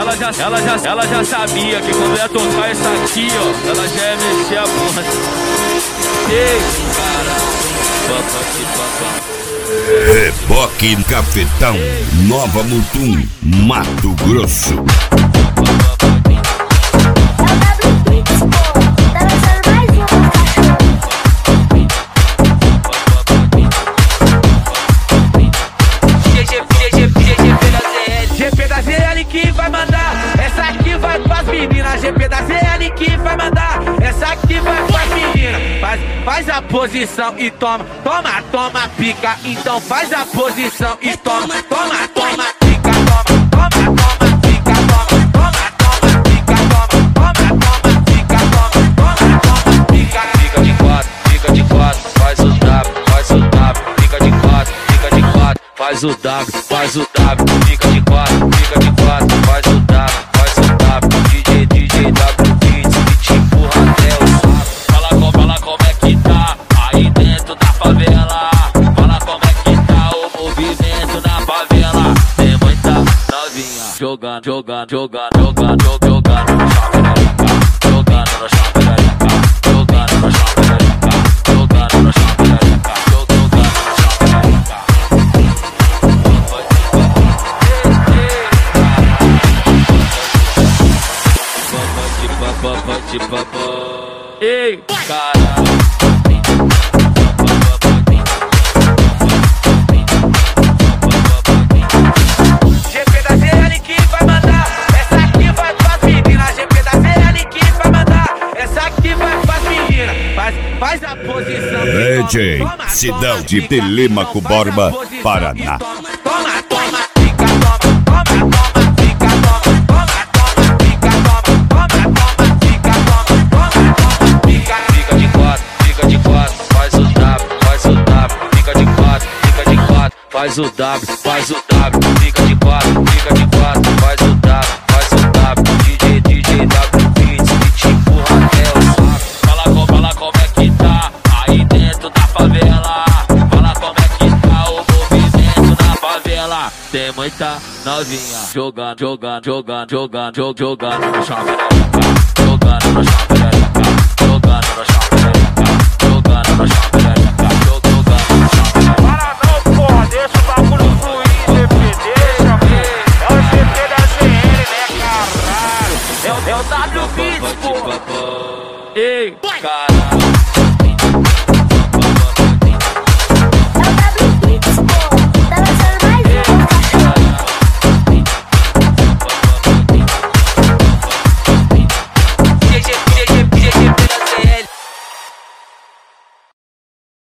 ela já sabia que quando ia tocar isso aqui, ó, ela já ia mexer a bunda. Ei, cara, Reboque Cafetão, Nova Mutum, Mato Grosso. GP da ZL que vai mandar, essa aqui vai pras meninas. GP da ZL que vai mandar, essa aqui vai pras meninas. Faz a posição e toma, pica. Então faz a posição e toma, pica. Toma, pica, pica, pica. Fica de quatro, faz o W, fica de quatro, faz o W, fica de quatro, faz o W, DJ W Beats, que te empurra até o saco. Fala como é que tá aí dentro da favela. Fala como é que tá o movimento na favela. Tem muita novinha jogando no chão perereca, jogando no chão perereca, jogando no chão perereca, jogando no chão perereca, jogando no chão perereca. Ei, cara. GP da ZL que vai mandar, essa aqui vai pras meninas. GP da ZL que vai mandar, essa aqui vai pras meninas. Faz a posição. DJ, cidade de Telêmaco Borba, Paraná. Faz o W, fica de quatro, faz o W, DJ W Beats, que te empurra até o saco. Fala como é que tá aí dentro da favela. Fala como é que tá o movimento na favela. Tem muita novinha jogando no chão perereca, jogando no chão perereca.